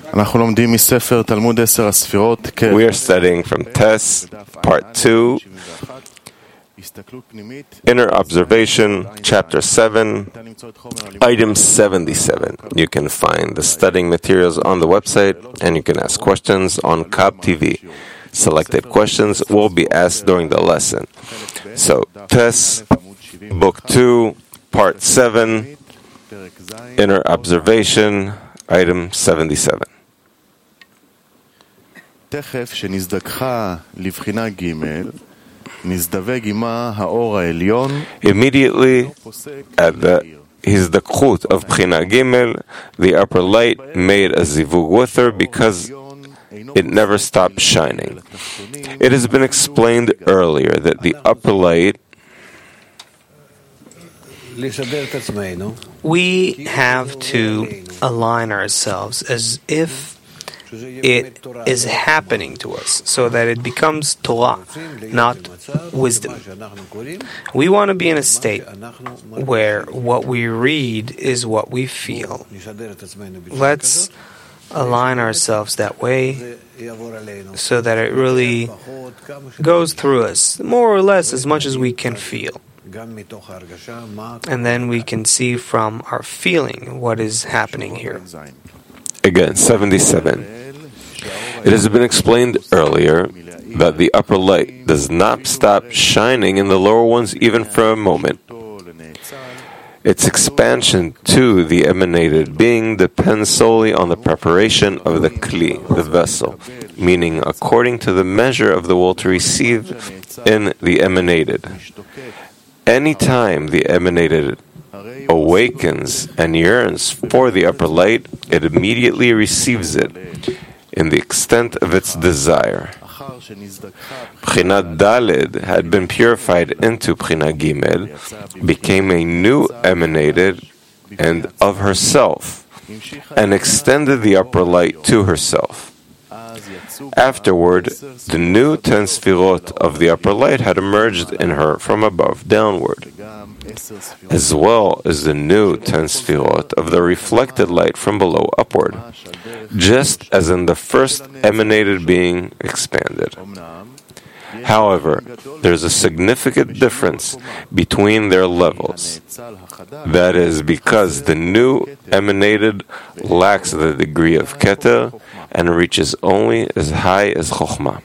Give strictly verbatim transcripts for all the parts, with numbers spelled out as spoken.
We are studying from Tes, Part two, Inner Observation, Chapter seven, Item seventy-seven. You can find the studying materials on the website, and you can ask questions on Kab T V. Selected questions will be asked during the lesson. So, Tes, Book two, Part seven, Inner Observation, Item seventy-seven. Immediately at the Hizdakchut of Bchina Gimel, the upper light made a zivug with her because it never stopped shining. It has been explained earlier that the upper light we have to align ourselves as if it is happening to us, so that it becomes Torah, not wisdom. We want to be in a state where what we read is what we feel. Let's align ourselves that way so that it really goes through us, more or less as much as we can feel. And then we can see from our feeling what is happening here. Again, seventy-seven. It has been explained earlier that the upper light does not stop shining in the lower ones even for a moment. Its expansion to the emanated being depends solely on the preparation of the kli, the vessel, meaning according to the measure of the will to receive in the emanated. Any time the emanated awakens and yearns for the upper light, it immediately receives it in the extent of its desire. Bchina Daled had been purified into Bchina Gimel, became a new emanated and of herself, and extended the upper light to herself. Afterward, the new ten sfirot of the upper light had emerged in her from above downward, as well as the new ten sfirot of the reflected light from below upward, just as in the first emanated being expanded. However, there is a significant difference between their levels. That is because the new emanated lacks the degree of Keter and reaches only as high as Chokhmah.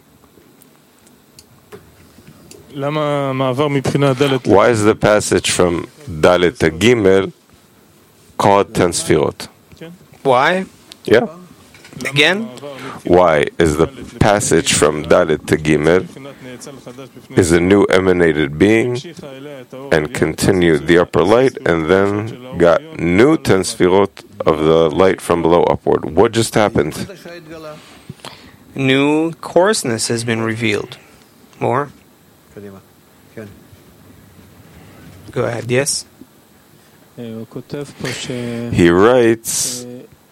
Why is the passage from Dalet to Gimel called Ten Sfirot? Why? Yeah. Again? Why is the passage from Dalet to Gimel is a new emanated being and continued the upper light and then got new ten sfirot of the light from below upward? What just happened? New coarseness has been revealed. More? Go ahead, yes? He writes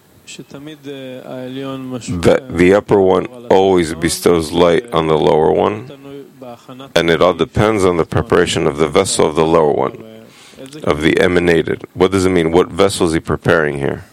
that the upper one always bestows light on the lower one, and it all depends on the preparation of the vessel of the lower one, of the emanated. What does it mean? What vessel is he preparing here?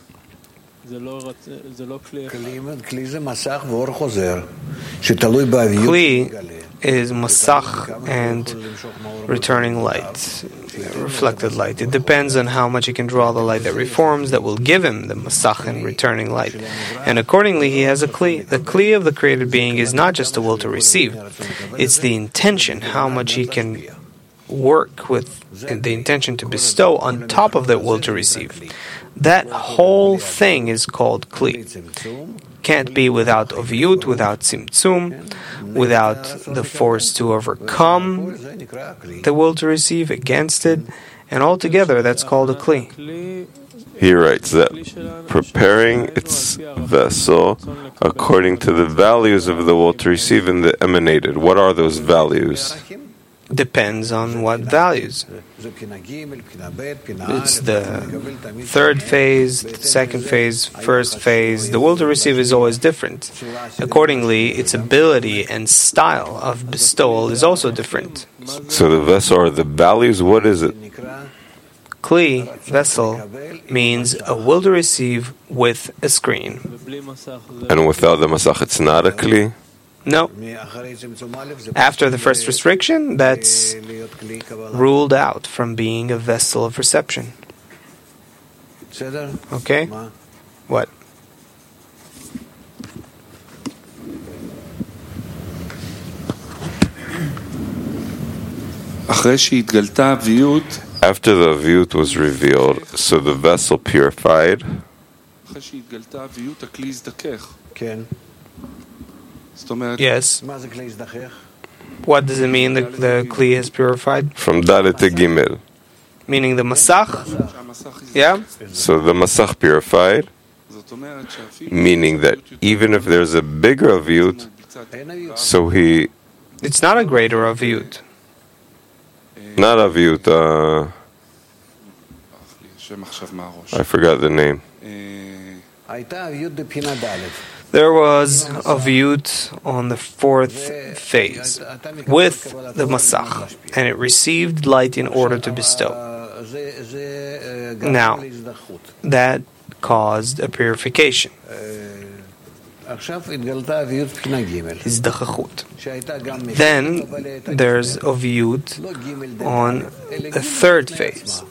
Kli is masach and returning light, reflected light. It depends on how much he can draw the light that reforms, that will give him the masach and returning light. And accordingly, he has a kli. The kli of the created being is not just the will to receive, it's the intention, how much he can work with the intention to bestow on top of that will to receive. That whole thing is called kli. Can't be without oviyut, without tzimtzum, without the force to overcome the will to receive against it, and altogether that's called a kli. He writes that preparing its vessel according to the values of the will to receive in the emanated. What are those values? Depends on what values. It's the third phase, the second phase, first phase. The will to receive is always different. Accordingly, its ability and style of bestowal is also different. So the vessel or the values, what is it? Kli, vessel, means a will to receive with a screen. And without the Masach, it's not a Kli? No. After the first restriction, that's ruled out from being a vessel of reception. Okay? What? After the Aviyut was revealed, so the vessel purified. Yes. What does it mean that the Kli has purified? From Dalet to Gimel. Meaning the Masach? Yeah? So the Masach purified, meaning that even if there's a bigger Aviyut, so he... It's not a greater Aviyut. Not Aviyut, uh... I forgot the name. There was a Aviyut on the fourth phase with the Masach, and it received light in order to bestow. Now, that caused a purification. Then there's Aviyut on the third phase.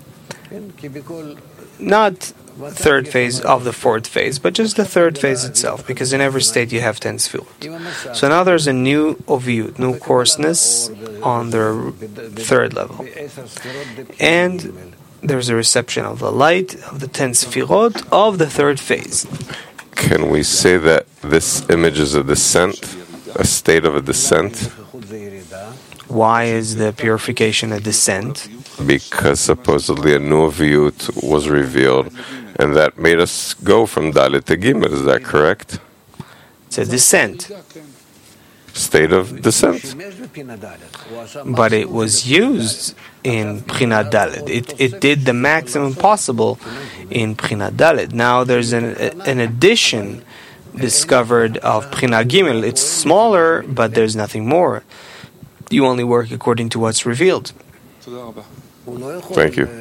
Not third phase of the fourth phase, but just the third phase itself, because in every state you have ten sfirot. So now there's a new Aviyut, new coarseness on the third level. And there's a reception of the light of the ten sfirot of the third phase. Can we say that this image is a descent, a state of a descent? Why is the purification a descent? Because supposedly a new Aviyut was revealed, and that made us go from Dalet to Gimel. Is that correct? It's a descent. State of descent. But it was used in Bchinat Dalet. It, it did the maximum possible in Bchinat Dalet. Now there's an, an addition discovered of Bchinat Gimel. It's smaller, but there's nothing more. You only work according to what's revealed. Thank you.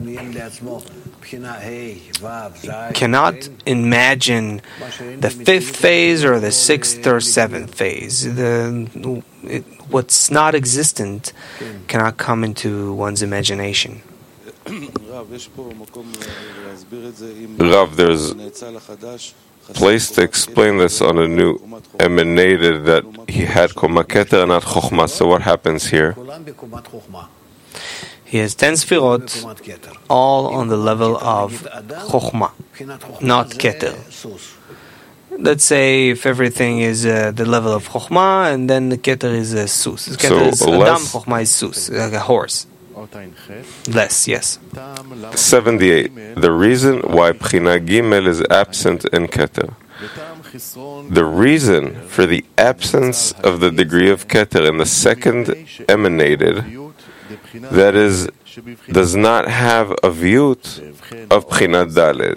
Cannot imagine the fifth phase or the sixth or seventh phase. The it, what's not existent cannot come into one's imagination. Rav, there's place to explain this on a new emanated that he had Koma Keter and not Chochma. So what happens here? He has ten sfirot, all on the level of Chochma, not Keter. Let's say if everything is uh, the level of Chochma, and then the Keter is a Sus. Keter So is Adam, less- Chochma is Sus, like a horse. Less, yes. seventy-eight. The reason why Bchina Gimel is absent in Keter. The reason for the absence of the degree of Keter in the second emanated, that is, does not have a Aviyut of Bchinat Dalet,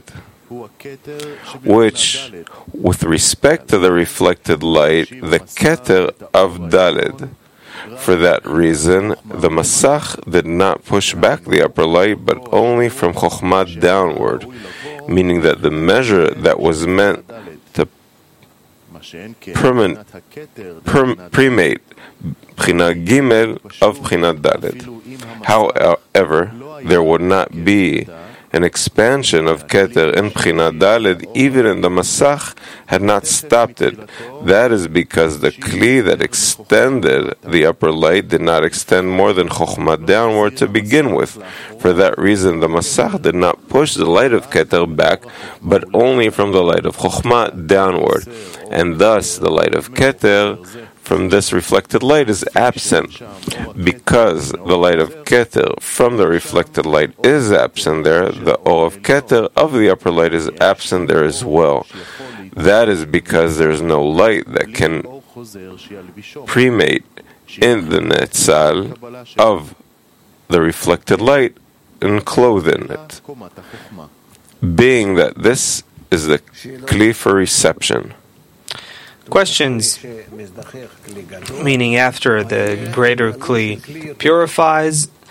which, with respect to the reflected light, the Keter of Dalet. For that reason, the Masach did not push back the upper light, but only from Chochmah downward, meaning that the measure that was meant to perman- perm- premate Bchina Gimel of Bchinat Dalet. However, there would not be an expansion of Keter in Bchinat Dalet, even in the Masach, had not stopped it. That is because the Kli that extended the upper light did not extend more than Chochmah downward to begin with. For that reason, the Masach did not push the light of Keter back, but only from the light of Chochmah downward. And thus, the light of Keter from this reflected light is absent. Because the light of Keter from the reflected light is absent there, the O of Keter of the upper light is absent there as well. That is because there is no light that can premate in the Netzal of the reflected light and clothe in it. Being that this is the Kli for reception. Questions, meaning after the greater Kli purifies,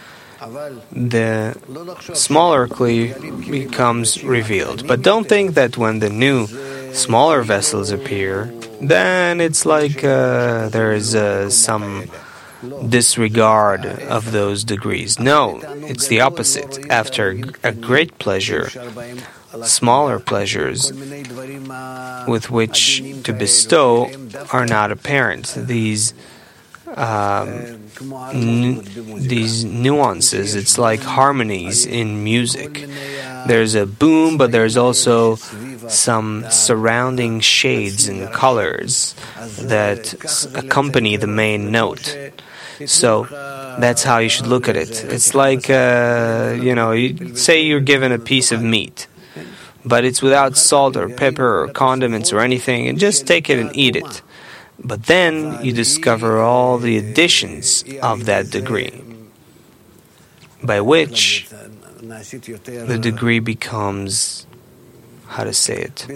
the smaller kli becomes revealed. But don't think that when the new smaller vessels appear, then it's like uh, there is uh, some disregard of those degrees. No, it's the opposite. After a great pleasure, smaller pleasures with which to bestow are not apparent. These um, n- these nuances, it's like harmonies in music. There's a boom, but there's also some surrounding shades and colors that accompany the main note. So that's how you should look at it. It's like, uh, you know, you say you're given a piece of meat, but it's without salt or pepper or condiments or anything, and just take it and eat it. But then you discover all the additions of that degree, by which the degree becomes, how to say it,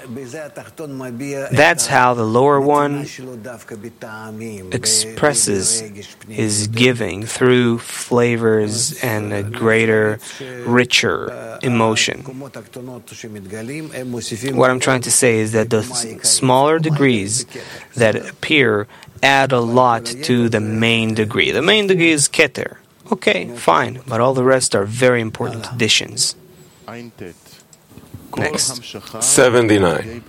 that's how the lower one expresses his giving through flavors and a greater, richer emotion. What I'm trying to say is that the smaller degrees that appear add a lot to the main degree. The main degree is Keter. Okay, fine, but all the rest are very important additions. Next. seventy-nine.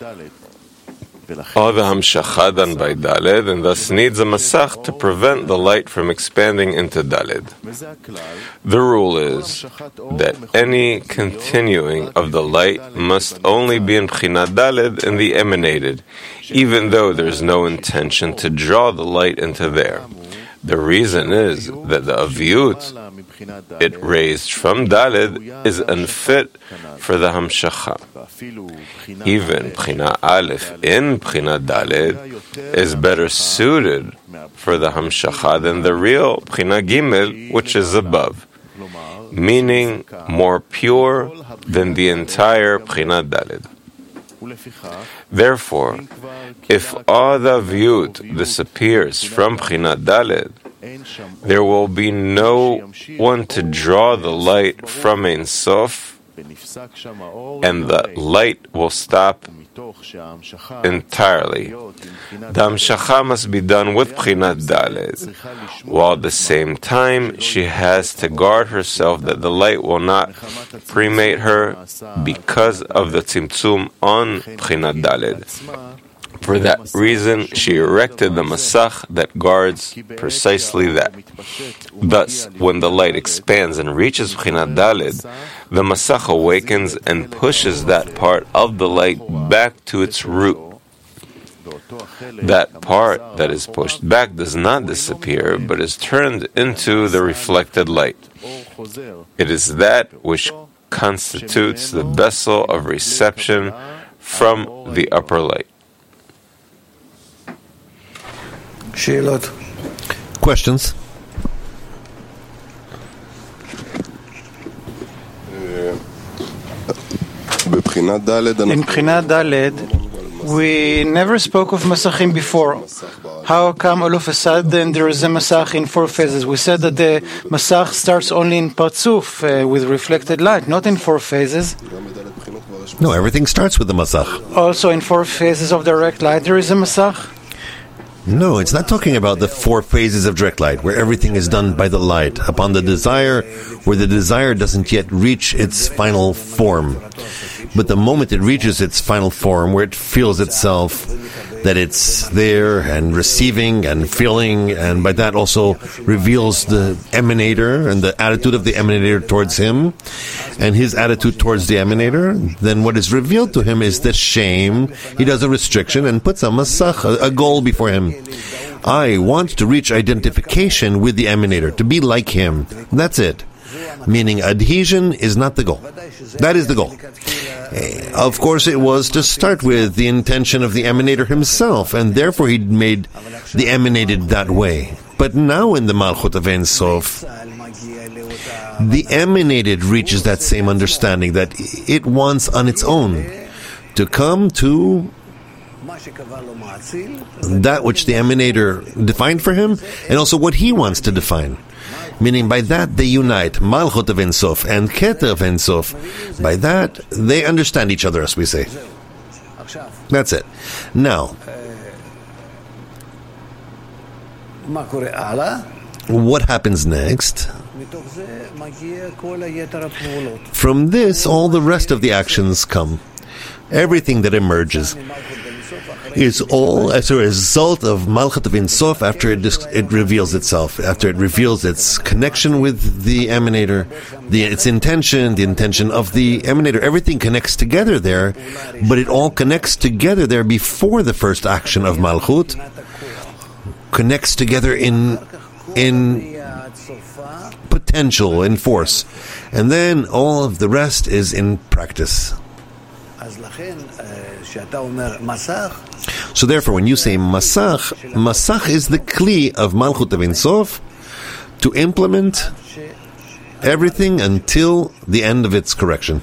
All the Hamshacha done by Daled, and thus needs a Masach to prevent the light from expanding into Daled. The rule is that any continuing of the light must only be in Bchinat Daled in the emanated, even though there is no intention to draw the light into there. The reason is that the Aviyut it raised from Daled is unfit for the Hamshacha. Even Bchina Aleph in Bchina Daled is better suited for the Hamshacha than the real Bchina Gimel, which is above, meaning more pure than the entire Bchina Daled. Therefore, if all the Aviyut disappears from Bchina Daled, there will be no one to draw the light from Ein Sof, and the light will stop entirely. The Hamshacha must be done with Bchinat Daled, while at the same time she has to guard herself that the light will not premate her because of the Tzimtzum on Bchinat Daled. For that reason, she erected the Masach that guards precisely that. Thus, when the light expands and reaches Bchinat Daled, the Masach awakens and pushes that part of the light back to its root. That part that is pushed back does not disappear, but is turned into the reflected light. It is that which constitutes the vessel of reception from the upper light. Questions? In Bchinat Daled, we never spoke of Masachim before. How come all of a sudden there is a Masach in four phases? We said that the Masach starts only in Parzuf uh, with reflected light, not in four phases. No, everything starts with the Masach. Also in four phases of direct light there is a Masach? No, it's not talking about the four phases of direct light, where everything is done by the light, upon the desire, where the desire doesn't yet reach its final form. But the moment it reaches its final form, where it feels itself that it's there and receiving and feeling, and by that also reveals the emanator and the attitude of the emanator towards him and his attitude towards the emanator, then what is revealed to him is the shame. He does a restriction and puts a masach, a, a goal before him. I want to reach identification with the emanator, to be like him. That's it. Meaning adhesion is not the goal. That is the goal. Of course, it was to start with the intention of the emanator himself, and therefore he made the emanated that way. But now in the Malchut of Ein Sof, the emanated reaches that same understanding that it wants on its own to come to that which the emanator defined for him, and also what he wants to define. Meaning by that they unite Malchut of Ein Sof and Keter of Ein Sof. By that they understand each other, as we say. That's it. Now, what happens next? From this, all the rest of the actions come. Everything that emerges is all as a result of Malchut of Ein Sof after it, dis- it reveals itself, after it reveals its connection with the emanator, the, its intention, the intention of the emanator. Everything connects together there, but it all connects together there before the first action of Malchut, connects together in in potential, in force. And then all of the rest is in practice. So therefore, when you say Masach, Masach is the Kli of Malchut of Ein Sof to implement everything until the end of its correction.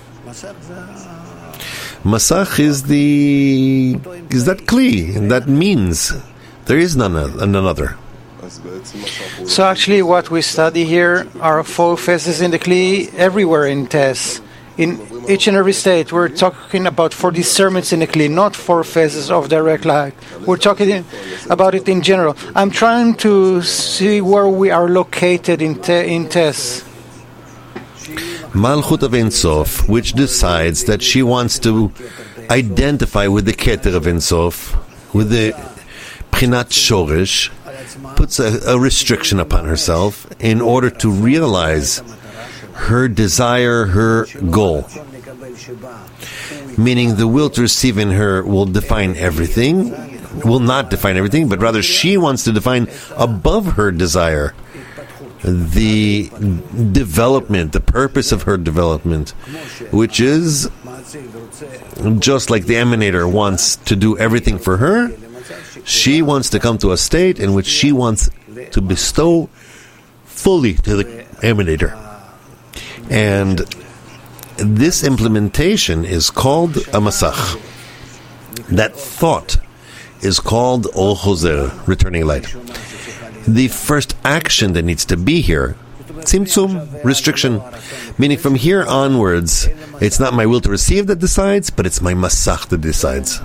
Masach is the is that Kli, that means there is none, none other. So actually what we study here are four phases in the Kli everywhere in Tess. In each and every state, we're talking about four discernments in the Kli, not four phases of direct light. We're talking in, about it in general. I'm trying to see where we are located in, te, in Tess. Malchut of Ein Sof, which decides that she wants to identify with the Keter of Ein Sof, with the Prinat Shoresh, puts a, a restriction upon herself in order to realize her desire, her goal. Meaning the will to receive in her will define everything, will not define everything, but rather she wants to define above her desire the development, the purpose of her development, which is just like the emanator wants to do everything for her, she wants to come to a state in which she wants to bestow fully to the emanator. And this implementation is called a Masach. That thought is called Or Choser, returning light. The first action that needs to be here, Tzimtzum, restriction, meaning from here onwards, it's not my will to receive that decides, but it's my Masach that decides.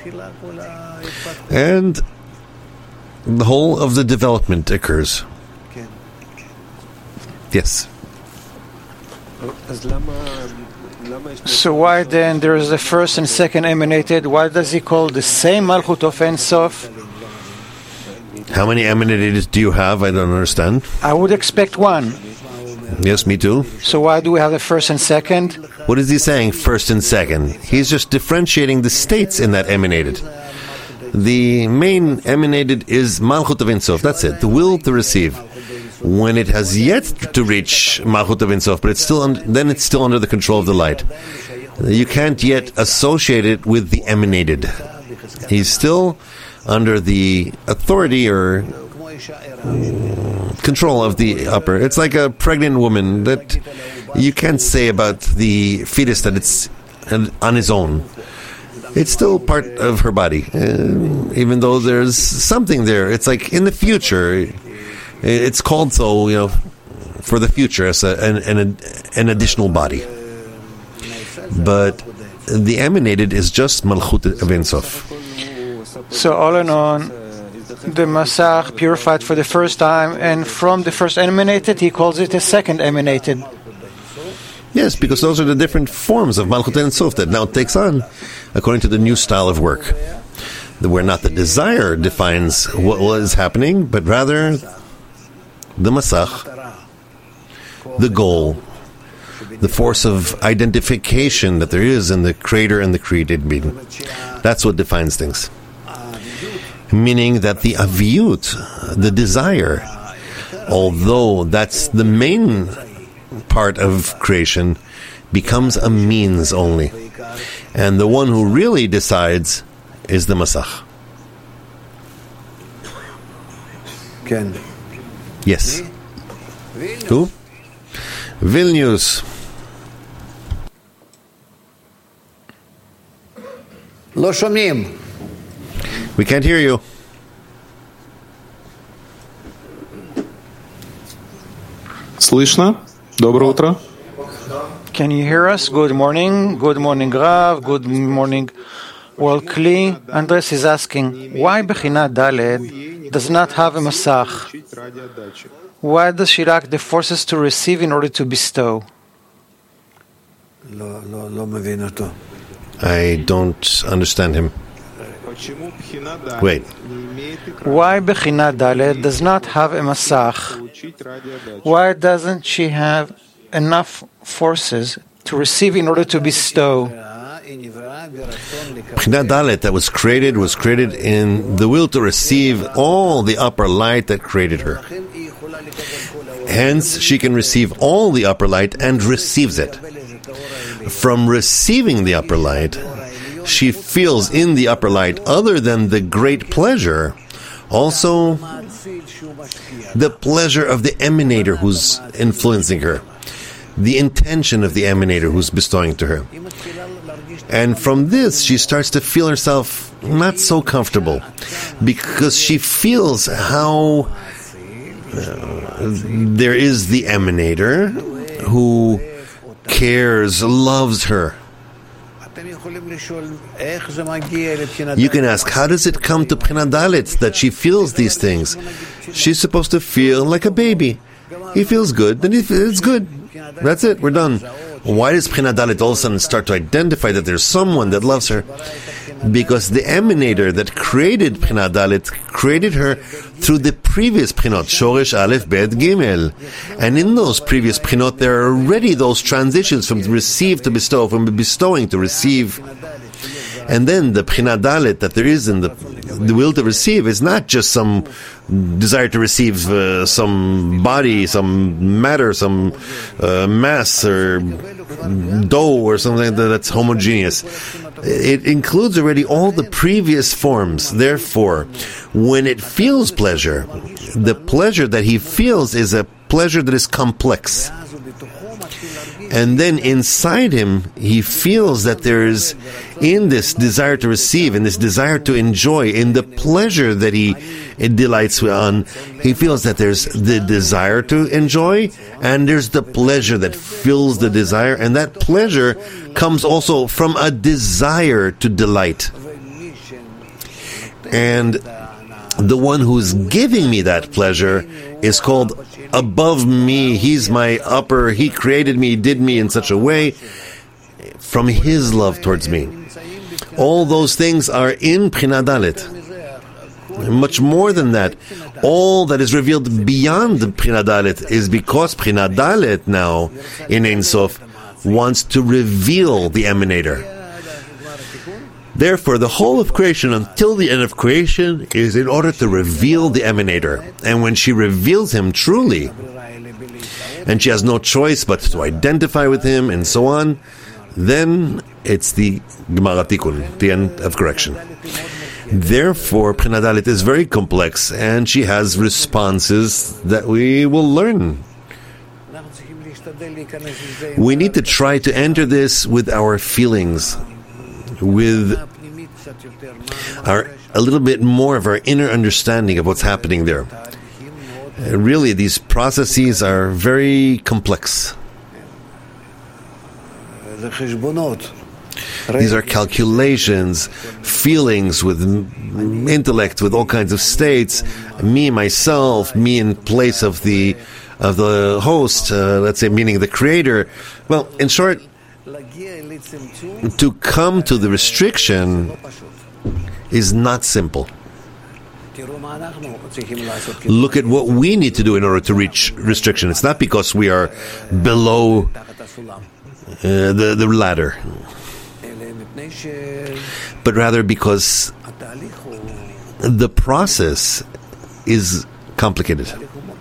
And the whole of the development occurs. Yes. So why then there is the first and second emanated? Why does he call the same Malchut of Ein Sof? How many emanated do you have? I don't understand. I would expect one. Yes, me too. So why do we have the first and second? What is he saying, first and second? He's just differentiating the states in that emanated. The main emanated is Malchut of Ein Sof. That's it, the will to receive. When it has yet to reach Malchut of Ein Sof, but it's still un- then it's still under the control of the light. You can't yet associate it with the emanated. He's still under the authority or control of the upper. It's like a pregnant woman that you can't say about the fetus that it's on his own. It's still part of her body, uh, even though there's something there. It's like in the future. It's called so, you know, for the future as a, an, an, an additional body. But the emanated is just Malchut of Ein Sof. So all in all, the Masach purified for the first time, and from the first emanated, he calls it a second emanated. Yes, because those are the different forms of Malchut Ein Sof that now takes on, according to the new style of work. Where not the desire defines what is happening, but rather the Masach, the goal, the force of identification that there is in the creator and the created being. That's what defines things. Meaning that the aviyut, the desire, although that's the main part of creation, becomes a means only. And the one who really decides is the Masach. Ken. Yes. Who? Vilnius. לא שומעים. We can't hear you. Слышно? Доброе утро. Can you hear us? Good morning. Good morning, Rav. Good morning, World Kli. Andres is asking, why Bechina Daled does not have a Masach? Why does she lack the forces to receive in order to bestow? I don't understand him. Wait. Why Bechina Daled does not have a Masach? Why doesn't she have enough forces to receive in order to bestow? Bechina Dalet that was created was created in the will to receive all the upper light that created her. Hence, she can receive all the upper light and receives it. From receiving the upper light, she feels in the upper light, other than the great pleasure, also the pleasure of the emanator who's influencing her, the intention of the emanator who's bestowing to her. And from this, she starts to feel herself not so comfortable, because she feels how uh, there is the emanator who cares, loves her. You can ask, how does it come to Bechina Dalet that she feels these things? She's supposed to feel like a baby. He feels good, then it's good. That's it, we're done. Why does Bechina Dalet all of a sudden start to identify that there's someone that loves her? Because the emanator that created Bechina Dalet created her through the previous Bchinot, Shoresh Aleph Bet Gimel. And in those previous Bchinot, there are already those transitions from receive to bestow, from bestowing to receive. And then the Bechina Dalet that there is in the, the will to receive is not just some desire to receive uh, some body, some matter, some uh, mass or dough or something like that that's homogeneous. It includes already all the previous forms. Therefore, when it feels pleasure, the pleasure that he feels is a pleasure that is complex. And then inside him, he feels that there is, in this desire to receive, in this desire to enjoy, in the pleasure that he it delights on, he feels that there's the desire to enjoy, and there's the pleasure that fills the desire, and that pleasure comes also from a desire to delight. And the one who's giving me that pleasure is called above me. He's my upper. He created me, did me in such a way from his love towards me. All those things are in Bechina Dalet. Much more than that, all that is revealed beyond Bechina Dalet is because Bechina Dalet now in Ein Sof wants to reveal the emanator. Therefore, the whole of creation until the end of creation is in order to reveal the emanator. And when she reveals him truly, and she has no choice but to identify with him and so on, then it's the Gemara Tikkun, the end of correction. Therefore, Bechina Dalet is very complex, and she has responses that we will learn. We need to try to enter this with our feelings, with our a little bit more of our inner understanding of what's happening there. Uh, really, these processes are very complex. These are calculations, feelings with intellect, with all kinds of states. Me, myself, me in place of the of the host, uh, let's say, meaning the creator. Well, in short, to come to the restriction is not simple. Look at what we need to do in order to reach restriction. It's not because we are below uh, the, the ladder, but rather because the process is complicated.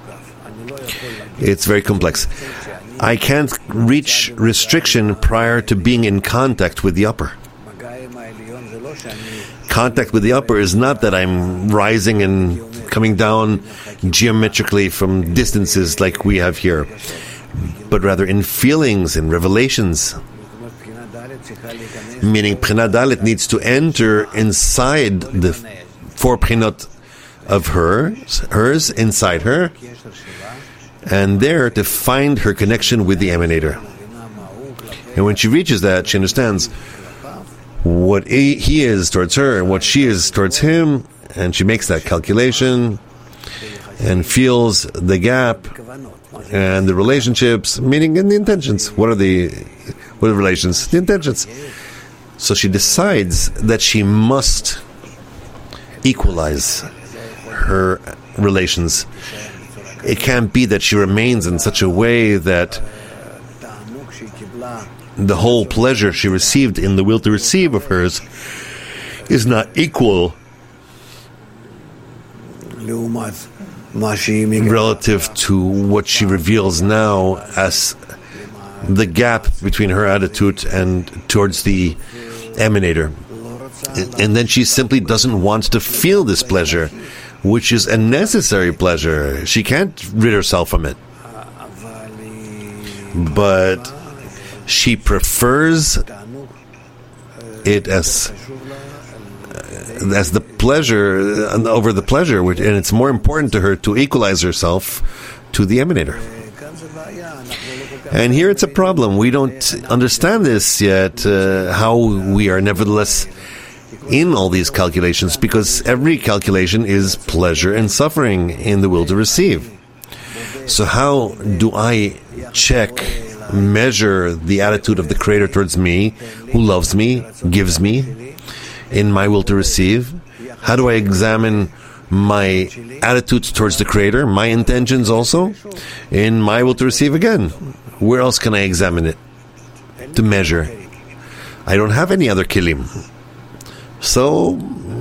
It's very complex. I can't reach restriction prior to being in contact with the upper. Contact with the upper is not that I'm rising and coming down geometrically from distances like we have here, but rather in feelings and revelations. Meaning Bechina Dalet needs to enter inside the four prinot of her, hers inside her, and there to find her connection with the emanator. And when she reaches that, she understands what he, he is towards her and what she is towards him, and she makes that calculation and feels the gap and the relationships, meaning in the intentions. What are the what are the relations? The intentions. So she decides that she must equalize her relations. It can't be that she remains in such a way that the whole pleasure she received in the will to receive of hers is not equal relative to what she reveals now as the gap between her attitude and towards the emanator. And then she simply doesn't want to feel this pleasure, which is a necessary pleasure. She can't rid herself from it. But she prefers it as as the pleasure over the pleasure, and it's more important to her to equalize herself to the emanator. And here it's a problem. We don't understand this yet, uh, how we are nevertheless in all these calculations, because every calculation is pleasure and suffering in the will to receive. So how do I check, measure the attitude of the Creator towards me, who loves me, gives me, in my will to receive? How do I examine my attitudes towards the Creator, my intentions also, in my will to receive again? Where else can I examine it to measure? I don't have any other kilim. So,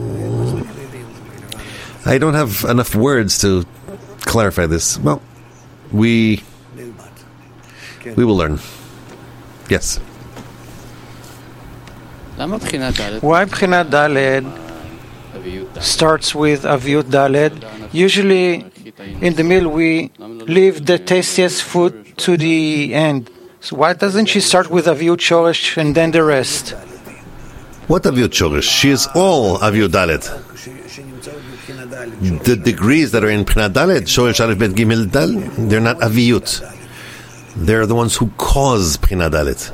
I don't have enough words to clarify this. Well, we we will learn. Yes. Why Bchinat Daled starts with Aviut Daled? Usually, in the meal, we leave the tastiest food to the end. So why doesn't she start with Aviut Shoresh and then the rest? What Aviut Shoresh? She is all Aviut Daled. The degrees that are in Bchinat Daled, Shoresh Aleph Bet Gimel Dal, they're not Aviut. They're the ones who cause Bchinat Daled.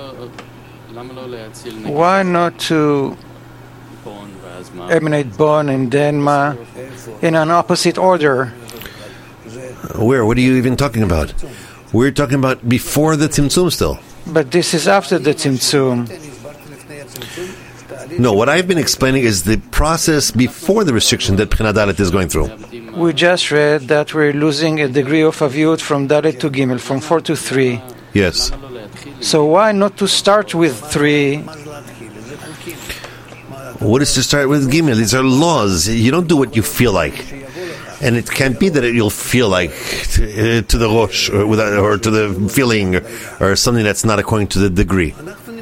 Why not to emanate Bon and then Ma in an opposite order? Where? What are you even talking about? We're talking about before the Tzimtzum still. But this is after the Tzimtzum. No, what I've been explaining is the process before the restriction that Bchinat Dalet is going through. We just read that we're losing a degree of Aviut from Dalet to Gimel, from four to three. Yes. So why not to start with three? What is to start with Gimel? These are laws. You don't do what you feel like. And it can't be that you'll feel like to, uh, to the Rosh or, without, or to the feeling or, or something that's not according to the degree.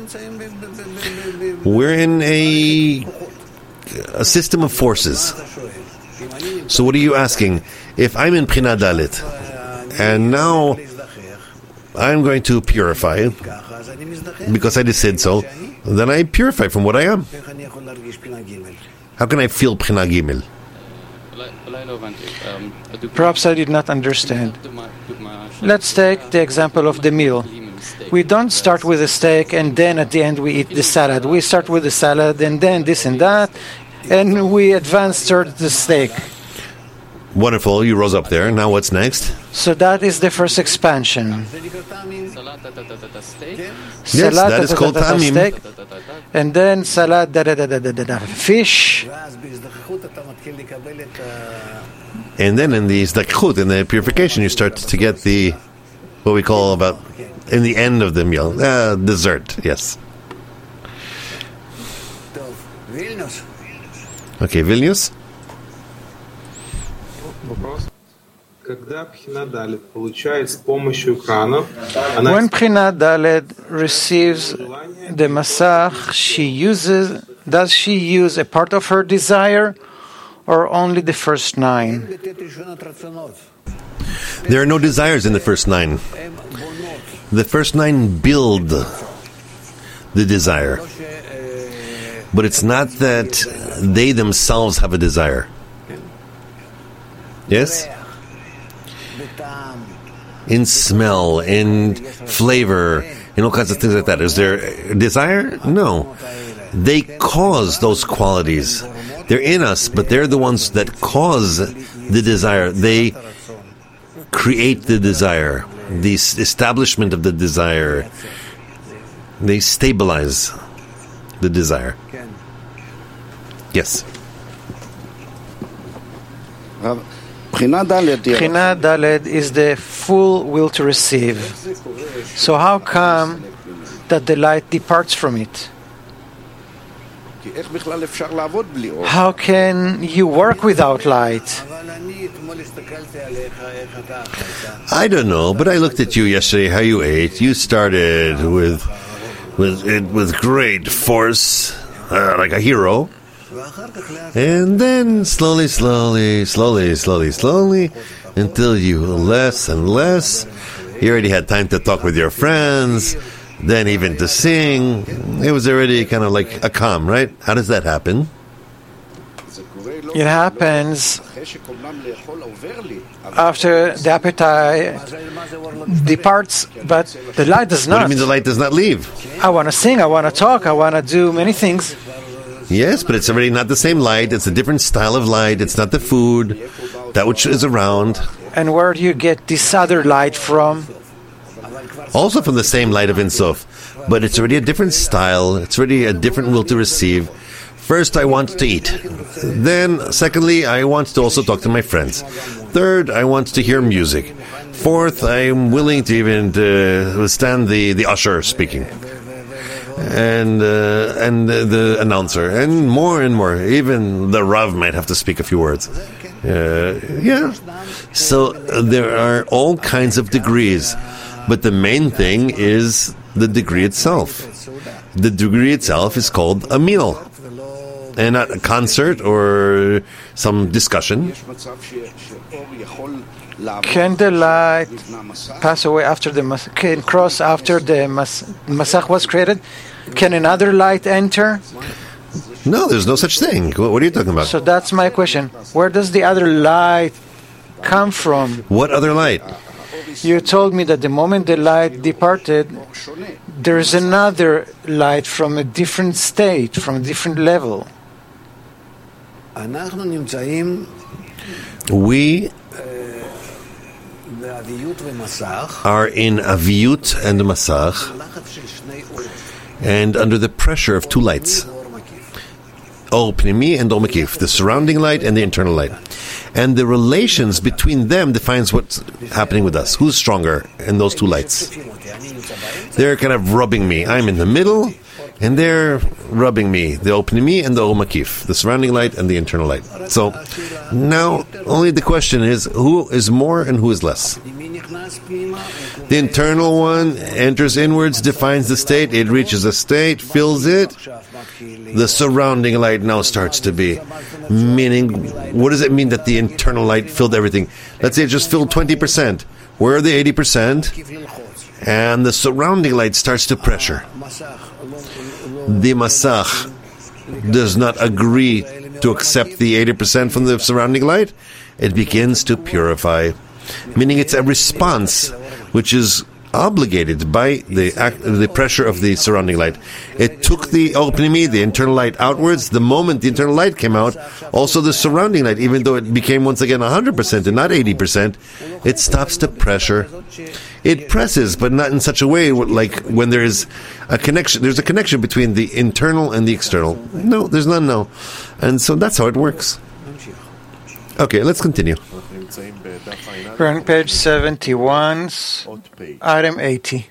We're in a, a system of forces. So what are you asking? If I'm in Bchinat Dalet and now I'm going to purify because I just said so, then I purify from what I am. How can I feel Bchinat Gimel? Perhaps I did not understand. Let's take the example of the meal. We don't start with a steak and then at the end we eat the salad. We start with the salad and then this and that, and we advance toward the steak. Wonderful, you rose up there. Now what's next? So that is the first expansion. Yes, that is called tamim. And then salad, da da da da da da, fish. And then in the zdakchut, in the purification, you start to get the, what we call about, in the end of the meal, uh, dessert, yes. Okay, Vilnius? When Bchinat Dalet receives the Masach, she uses, does she use a part of her desire or only the first nine? There are no desires in the first nine. The first nine build the desire. But it's not that they themselves have a desire. Yes? In smell, in flavor, in all kinds of things like that. Is there a desire? No. They cause those qualities. They're in us, but they're the ones that cause the desire. They create the desire, the establishment of the desire. They stabilize the desire. Yes. Bechina Daled is the full will to receive. So how come that the light departs from it? How can you work without light? I don't know, but I looked at you yesterday, how you ate. You started with with it with great force, uh, like a hero. And then slowly, slowly, slowly, slowly, slowly, until you less and less. You already had time to talk with your friends, then even to sing. It was already kind of like a calm, right? How does that happen? It happens after the appetite departs, but the light does not. What do you mean the light does not leave? I want to sing, I want to talk, I want to do many things. Yes, but it's already not the same light. It's a different style of light. It's not the food, that which is around. And where do you get this other light from? Also from the same light of Ein Sof. But it's already a different style. It's already a different will to receive. First, I want to eat. Then, secondly, I want to also talk to my friends. Third, I want to hear music. Fourth, I'm willing to even uh, withstand the, the usher speaking. And uh, and the, the announcer, and more and more. Even the Rav might have to speak a few words. Uh, yeah. So uh, there are all kinds of degrees, but the main thing is the degree itself. The degree itself is called a meal, and not a concert or some discussion. Can the light pass away after the mas- can cross after the mas- Masach was created? Can another light enter? No, there's no such thing. What are you talking about? So that's my question. Where does the other light come from? What other light? You told me that the moment the light departed, there's another light from a different state, from a different level. We are in Aviyut and Masach, and under the pressure of two lights, Or Pnimi and Or Mekif, the surrounding light and the internal light. And the relations between them defines what's happening with us. Who's stronger in those two lights? They're kind of rubbing me. I'm in the middle, and they're rubbing me. The Or Pnimi and the Or Mekif, the surrounding light and the internal light. So now only the question is, who is more and who is less? The internal one enters inwards, defines the state, it reaches a state, fills it. The surrounding light now starts to be. Meaning, what does it mean that the internal light filled everything? Let's say it just filled twenty percent. Where are the eighty percent? And the surrounding light starts to pressure. The Masach does not agree to accept the eighty percent from the surrounding light. It begins to purify. Meaning it's a response which is obligated by the act, the pressure of the surrounding light. It took the Or Pnimi, the internal light, outwards. The moment the internal light came out, also the surrounding light, even though it became once again one hundred percent and not eighty percent, it stops the pressure. It presses, but not in such a way like when there is a connection. There's a connection between the internal and the external. No, there's none, no. And so that's how it works. Okay, let's continue. We're on page seventy-one, item eighty.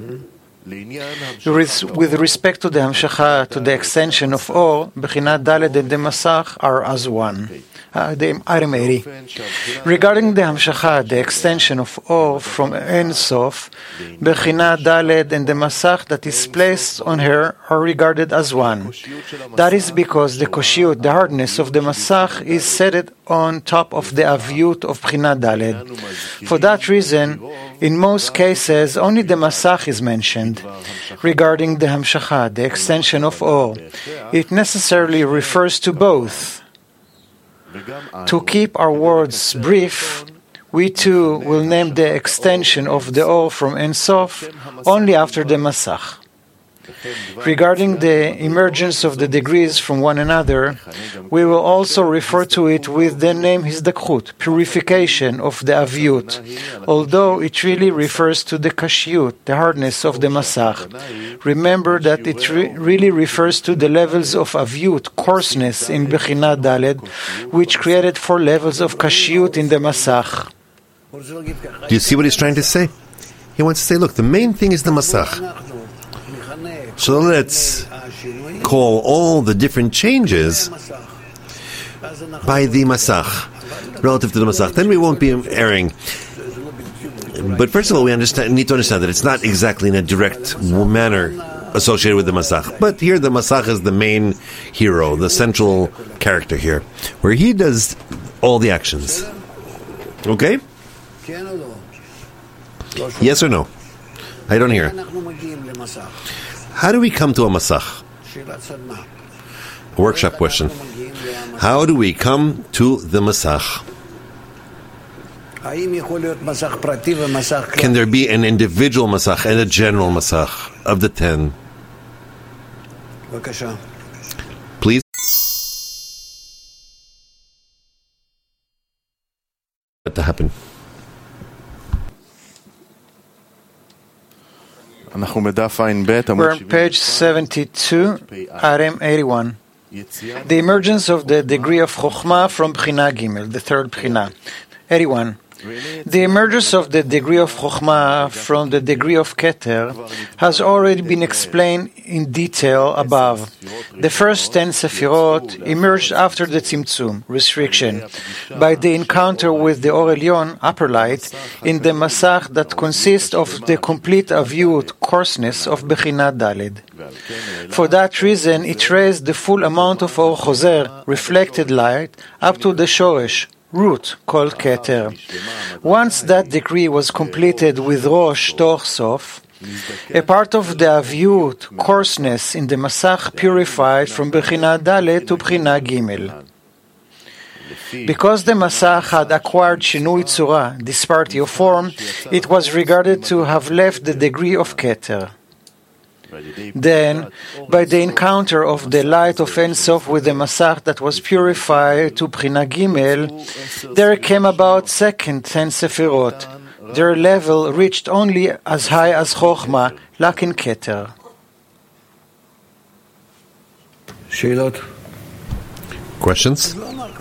With respect to the Hamshacha, to the extension of Or, Bechina Daled and the Masach are as one. Uh, the, item eighty. Regarding the Hamshacha, the extension of Or from Ein Sof, Bechina Daled and the Masach that is placed on her are regarded as one. That is because the Koshiyut, the hardness of the Masach, is set on top of the Aviyut of Bchina Daled. For that reason, in most cases, only the Masach is mentioned. Regarding the Hamshacha, the extension of Or, it necessarily refers to both. To keep our words brief, we too will name the extension of the Or from Ein Sof only after the Masach. Regarding the emergence of the degrees from one another, we will also refer to it with the name Hizdakchut, purification of the Aviyut, although it really refers to the Kashiyut, the hardness of the Masach. Remember that it re- really refers to the levels of Aviyut, coarseness in Bechina Daled, which created four levels of Kashiyut in the Masach. Do you see what he's trying to say? He wants to say, look, the main thing is the Masach. So let's call all the different changes by the Masach, relative to the Masach. Then we won't be erring. But first of all, we understand, need to understand that it's not exactly in a direct manner associated with the Masach. But here the Masach is the main hero, the central character here, where he does all the actions. Okay? Yes or no? I don't hear. How do we come to a Masach? A workshop question. How do we come to the Masach? Can there be an individual Masach and a general Masach of the ten? Please. What to happen? We're on page seventy-two, Arem eighty-one. The emergence of the degree of Chokhmah from Bchina Gimel, the third Bchina. eighty-one. The emergence of the degree of Chokhmah from the degree of Keter has already been explained in detail above. The first ten Sefirot emerged after the Tzimtzum, restriction, by the encounter with the Or Elyon, upper light, in the Masach that consists of the complete Aviyut, coarseness of Bechina Daled. For that reason, it raised the full amount of Or Choser, reflected light, up to the Shoresh, root, called Keter. Once that degree was completed with Rosh Toch Sof, a part of the Aviyut, coarseness in the Masach purified from Bechina Dalet to Bechina Gimel. Because the Masach had acquired Shinui Tzura, disparity of form, it was regarded to have left the degree of Keter. Then, by the encounter of the light of Ein Sof with the Masach that was purified to Bchina Gimel, there came about second ten Sefirot. Their level reached only as high as Chokhmah, like in Keter. Questions?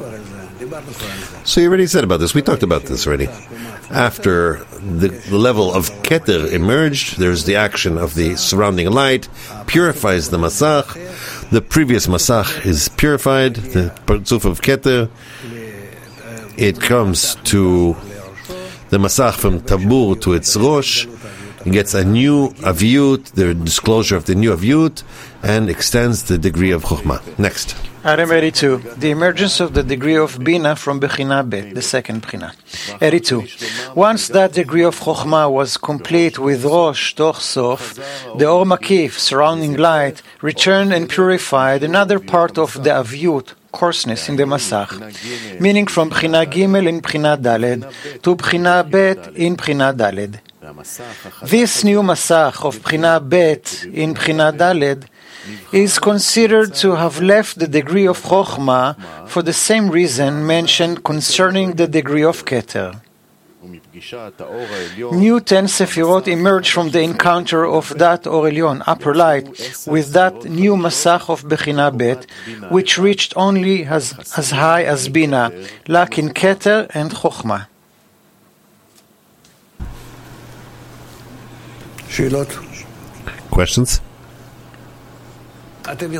So you already said about this. We talked about this already. After the, the level of Keter emerged, there's the action of the surrounding light, purifies the Masach. The previous Masach is purified, the Partzuf of Keter. It comes to the Masach from Tabur to its Rosh. It gets a new Aviyut, the disclosure of the new Aviyut, and extends the degree of Chokhmah. Next. Item eighty-two. The emergence of the degree of Bina from Bechina Bet, the second Bechina. eighty-two. Once that degree of Chokhmah was complete with Rosh Toch Sof, the Or Makif, surrounding light, returned and purified another part of the Aviyut, coarseness in the Masach, meaning from Bechina Gimel in Bechina Daled to Bechina Bet in Bechina Daled. This new Masach of Bechina Bet in Bechina Daled is considered to have left the degree of Chokhmah for the same reason mentioned concerning the degree of Keter. New ten Sefirot emerged from the encounter of that Or Elyon, upper light, with that new Masach of Bechina Bet, which reached only as, as high as Bina, like in Keter and Chokhmah. Questions? You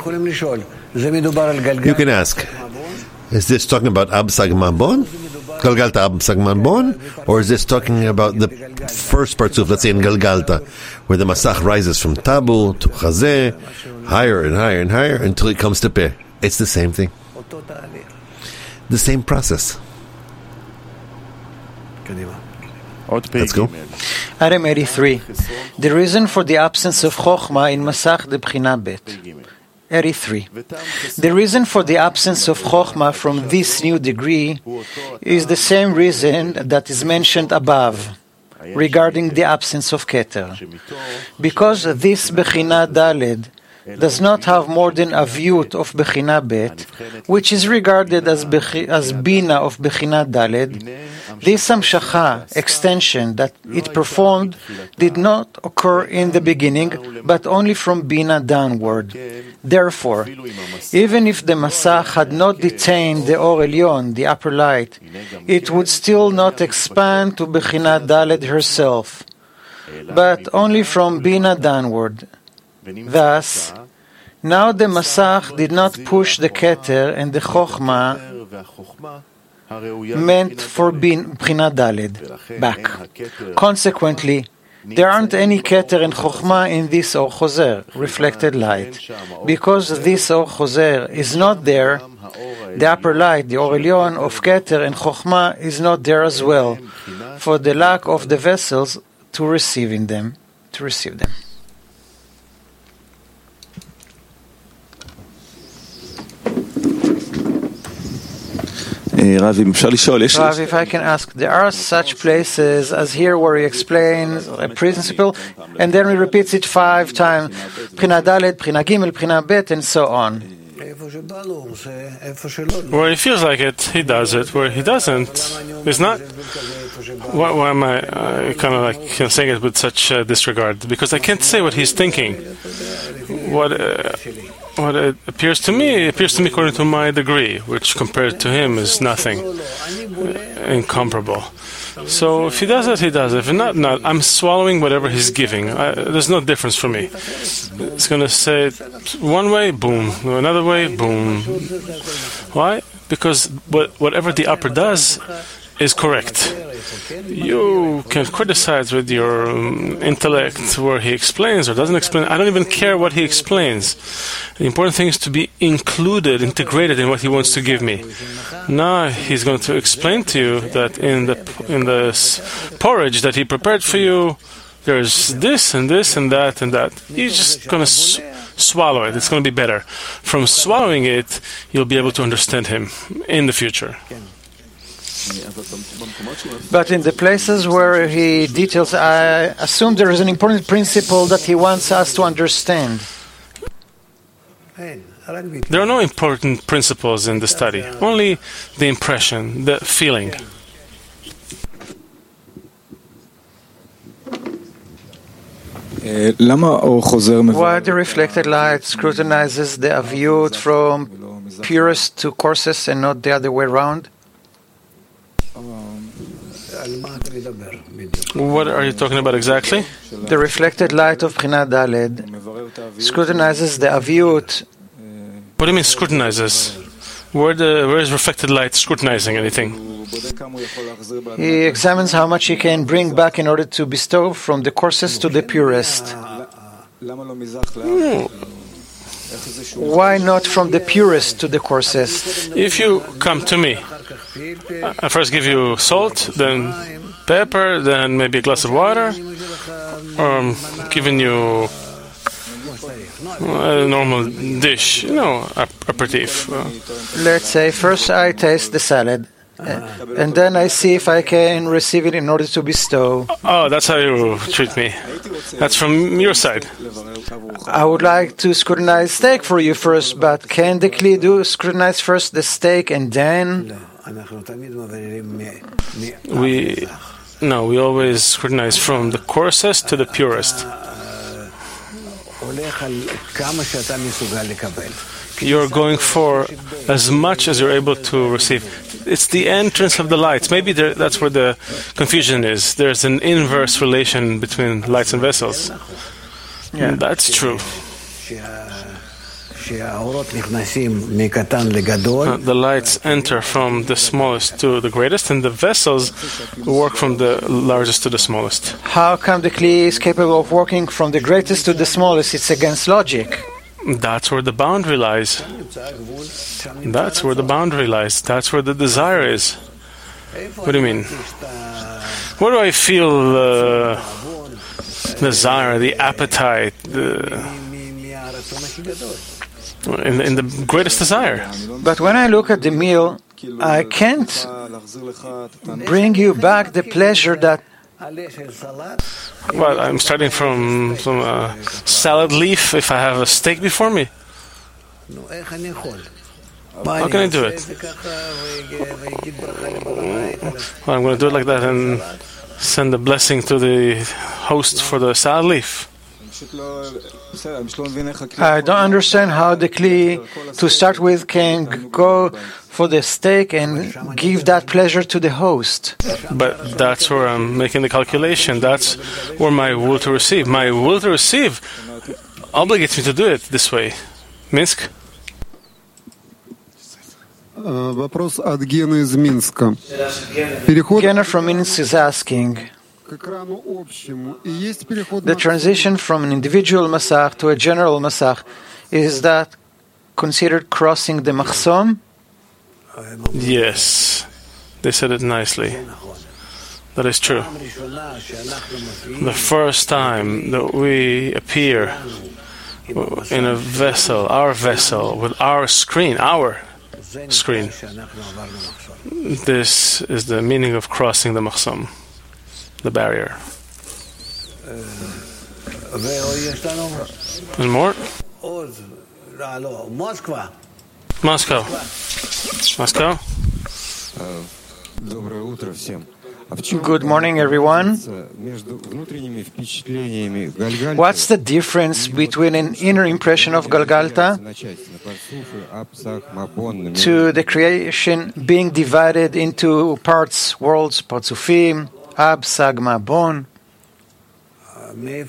can ask, is this talking about Ab Sagman Bon? Galgalta Ab Sagman Bon? Or is this talking about the first partzuf, let's say in Galgalta, where the Masach rises from Tabu to Chazeh, higher and higher and higher until it comes to Peh? It's the same thing. the same process. Let's go. Item eighty-three. The reason for the absence of Chokhmah in Masach de Bchina Bet. eighty-three. The reason for the absence of Chokhmah from this new degree is the same reason that is mentioned above regarding the absence of Keter. Because this Bechina Daled does not have more than a viyut of Bechina Bet, which is regarded as, Bechi, as Bina of Bechina Daled, this Amshacha, extension that it performed, did not occur in the beginning, but only from Bina downward. Therefore, even if the Masach had not detained the Or Elyon, the upper light, it would still not expand to Bechina Daled herself, but only from Bina downward. Thus, now the Masach did not push the Keter and the Chokhmah meant for Bchina Daled back. Consequently, there aren't any Keter and Chokhmah in this Or Choser, reflected light. Because this Or Choser is not there, the upper light, the Or Elyon of Keter and Chokhmah, is not there as well, for the lack of the vessels to receiving them, to receive them. Rav, if I can ask, there are such places as here where he explains a principle and then he repeats it five times, Bchina Dalet, Bchina Gimel, Bchina Bet, and so on. Where he feels like it, he does it. Where he doesn't, it's not. Why, why am I uh, kind of like you know, saying it with such uh, disregard? Because I can't say what he's thinking. What uh, what it appears to me, it appears to me according to my degree, which compared to him is nothing, uh, incomparable. So if he does it, he does it. If not, not. I'm swallowing whatever he's giving. I, there's no difference for me. It's going to say it one way, boom. Another way, boom. Why? Because what, whatever the upper does is correct. You can criticize with your um, intellect where he explains or doesn't explain. I don't even care what he explains. The important thing is to be included, integrated in what he wants to give me. Now he's going to explain to you that in the in the porridge that he prepared for you, there's this and this and that and that. You're just going to s- swallow it. It's going to be better. From swallowing it, you'll be able to understand him in the future. But in the places where he details, I assume there is an important principle that he wants us to understand. There are no important principles in the study, only the impression, the feeling. Why the reflected light scrutinizes the aviyut from purest to coarsest and not the other way around? What are you talking about exactly? The reflected light of Bchina Daled scrutinizes the aviyut. What do you mean scrutinizes? Where, the, where is reflected light scrutinizing anything? He examines how much he can bring back in order to bestow from the coarsest to the purest. Hmm. Why not from the purest to the coarsest? If you come to me, I first give you salt, then pepper, then maybe a glass of water, or I'm giving you a normal dish, you know, aperitif. Let's say first I taste the salad, and then I see if I can receive it in order to bestow. Oh, that's how you treat me. That's from your side. I would like to scrutinize steak for you first, but can the Kli do scrutinize first the steak and then? We no, we always scrutinize from the coarsest to the purest. You're going for as much as you're able to receive. It's the entrance of the lights. Maybe there, that's where the confusion is. There's an inverse relation between lights and vessels. Yeah. That's true. Uh, the lights enter from the smallest to the greatest, and the vessels work from the largest to the smallest. How come the Kli is capable of working from the greatest to the smallest? It's against logic. That's where the boundary lies. That's where the boundary lies. That's where the desire is. What do you mean? Where do I feel the desire, the appetite, the, in, in the greatest desire? But when I look at the meal, I can't bring you back the pleasure that. Well, I'm starting from, from a salad leaf if I have a steak before me. How can I do it? Well, I'm going to do it like that and send a blessing to the host for the salad leaf. I don't understand how the kli, to start with, can go for the steak and give that pleasure to the host. But that's where I'm making the calculation. That's where my will to receive. My will to receive obligates me to do it this way. Minsk? Вопрос от Гены из Минска. Gena from Minsk is asking, the transition from an individual masach to a general masach, is that considered crossing the machsom? Yes, they said it nicely. That is true. The first time that we appear in a vessel, our vessel, with our screen, our screen, this is the meaning of crossing the machsom, the barrier. And more? Moscow. Moscow? Good morning, everyone. What's the difference between an inner impression of Galgalta to the creation being divided into parts, worlds, Parzufim, Ab, Sag, Mabon? Where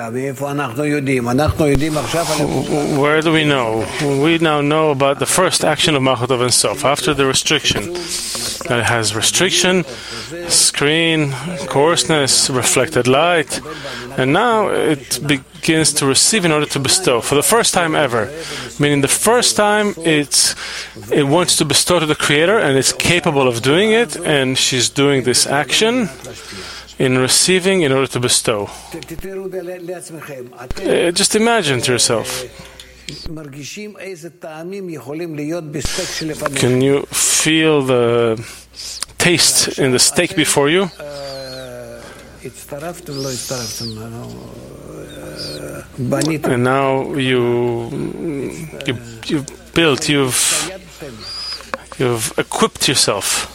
do we know? We now know about the first action of Malchut of Ein Sof, after the restriction. That it has restriction, screen, coarseness, reflected light, and now it begins to receive in order to bestow. For the first time ever. Meaning the first time it's, it wants to bestow to the Creator, and it's capable of doing it, and she's doing this action in receiving in order to bestow. Uh, just imagine to yourself. Can you feel the taste in the steak before you? And now you you you've built, you've you've equipped yourself.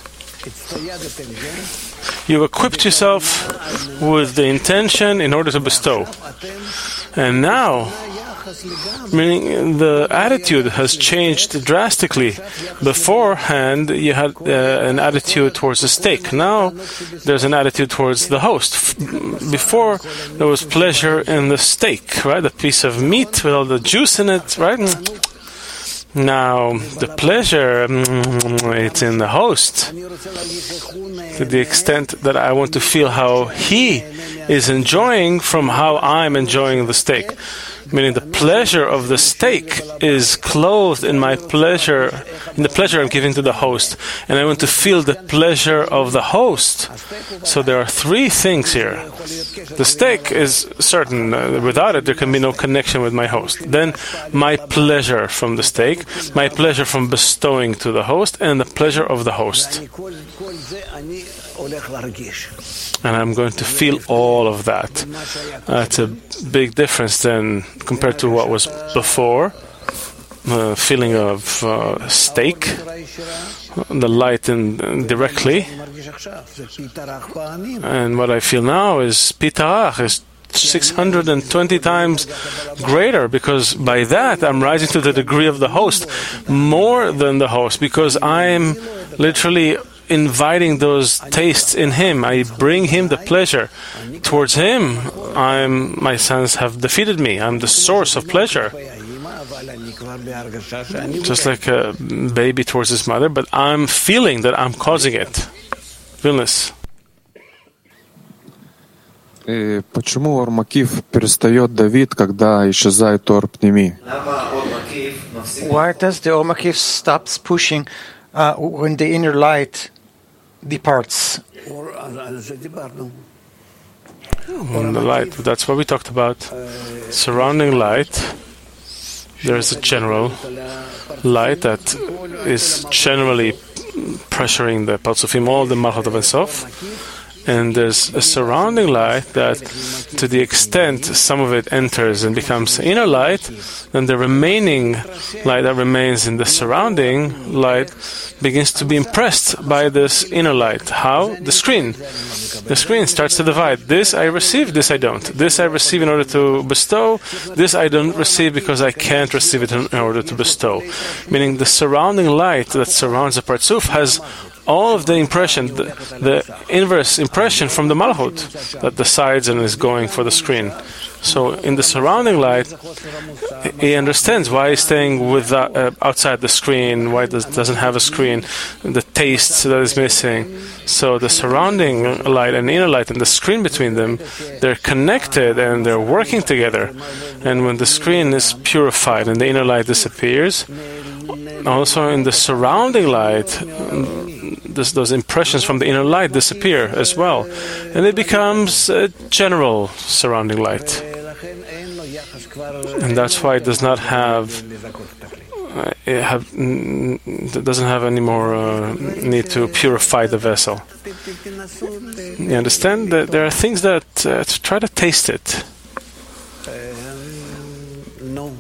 You've equipped yourself with the intention in order to bestow. And now, meaning the attitude has changed drastically. Beforehand, you had uh, an attitude towards the steak. Now, there's an attitude towards the host. Before, there was pleasure in the steak, right? The piece of meat with all the juice in it, right? Now, the pleasure, it's in the host, to the extent that I want to feel how he is enjoying from how I'm enjoying the steak. Meaning the pleasure of the steak is clothed in my pleasure, in the pleasure I'm giving to the host. And I want to feel the pleasure of the host. So there are three things here. The steak is certain. Uh, without it, there can be no connection with my host. Then my pleasure from the steak, my pleasure from bestowing to the host, and the pleasure of the host. And I'm going to feel all of that. That's a big difference then compared to what was before. The feeling of uh, steak, the light in, in directly. And what I feel now is pitarach, is six hundred twenty times greater, because by that I'm rising to the degree of the host, more than the host, because I'm literally inviting those tastes in him. I bring him the pleasure. Towards him, I'm, my sons have defeated me. I'm the source of pleasure. Just like a baby towards his mother, but I'm feeling that I'm causing it. Vilnius. Почему Ор Макиф перестает давить, когда исчезает Ор Пними? Why does the Or Makif stops pushing uh, when the inner light departs? On the light, that's what we talked about. Surrounding light, there is a general light that is generally pressuring the Parzufim, all the Malchut of Ein Sof. And there's a surrounding light that, to the extent some of it enters and becomes inner light, then the remaining light that remains in the surrounding light begins to be impressed by this inner light. How? The screen. The screen starts to divide. This I receive, this I don't. This I receive in order to bestow, this I don't receive because I can't receive it in order to bestow. Meaning the surrounding light that surrounds the Parzuf has all of the impression, the, the inverse impression from the Malchut that decides and is going for the screen. So in the surrounding light, he understands why he's staying with the, uh, outside the screen, why it does, doesn't have a screen, the taste that is missing. So the surrounding light and inner light and the screen between them, they're connected and they're working together. And when the screen is purified and the inner light disappears, also in the surrounding light, this, those impressions from the inner light disappear as well, and it becomes a general surrounding light. And that's why it does not have, uh, it have it doesn't have any more uh, need to purify the vessel. You understand that there are things that uh, try to taste it. No.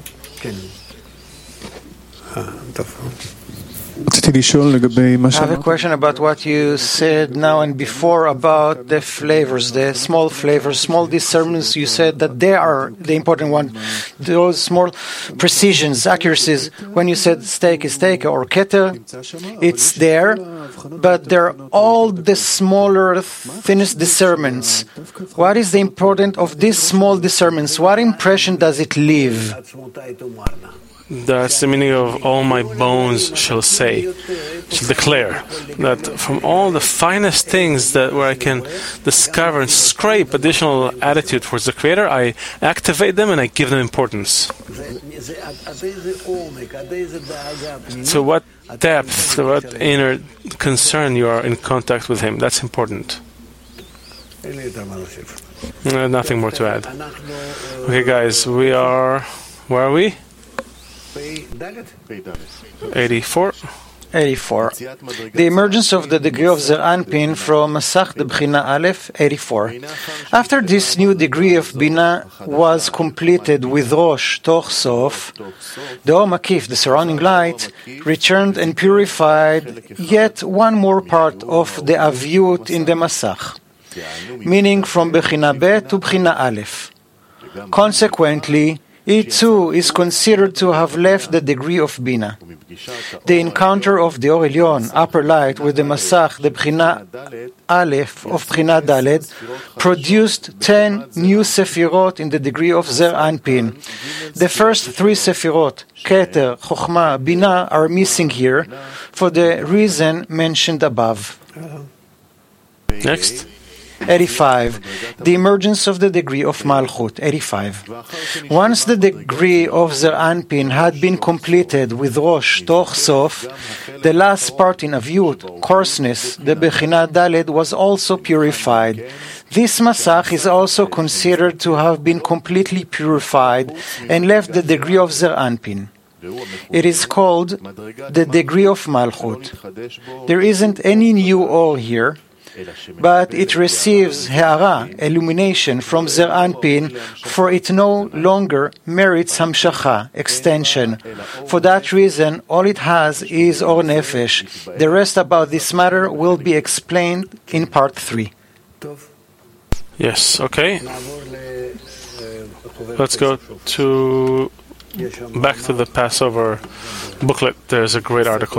I have a question about what you said now and before about the flavors, the small flavors, small discernments. You said that they are the important one. Those small precisions, accuracies. When you said steak is steak or keter, it's there, but they're all the smaller, thinnest discernments. What is the importance of these small discernments? What impression does it leave? That's the meaning of all my bones shall say, shall declare, that from all the finest things that where I can discover and scrape additional attitude towards the Creator, I activate them and I give them importance. To what depth, to what inner concern you are in contact with Him, that's important. Uh, nothing more to add. Okay, guys, we are, where are we? eighty-four. eighty-four. The emergence of the degree of Zer Anpin from Masach de Bchina Aleph, eighty-four. After this new degree of Bina was completed with Rosh, Toch, Sof, the Or Makif, the surrounding light, returned and purified yet one more part of the Aviut in the Masach, meaning from Bchina Bet to Bchina Aleph. Consequently, it too is considered to have left the degree of Bina. The encounter of the Or Elyon, upper light, with the Masach, the Bchina Aleph of Bchina Daled, produced ten new Sefirot in the degree of Zer Anpin. The first three Sefirot, Keter, Chochma, Bina, are missing here for the reason mentioned above. Next. eighty-five. The emergence of the degree of Malchut, eighty-five. Once the degree of Zer Anpin had been completed with Rosh, Toch, Sof, the last part in Aviut, coarseness, the Bechina Daled, was also purified. This Masach is also considered to have been completely purified and left the degree of Zer Anpin. It is called the degree of Malchut. There isn't any new Or here, but it receives Ha'ara, illumination, from Zer Anpin, for it no longer merits Hamshacha, extension. For that reason, all it has is Or Nefesh. The rest about this matter will be explained in part three. Yes, okay. Let's go to back to the Passover booklet. There's a great article.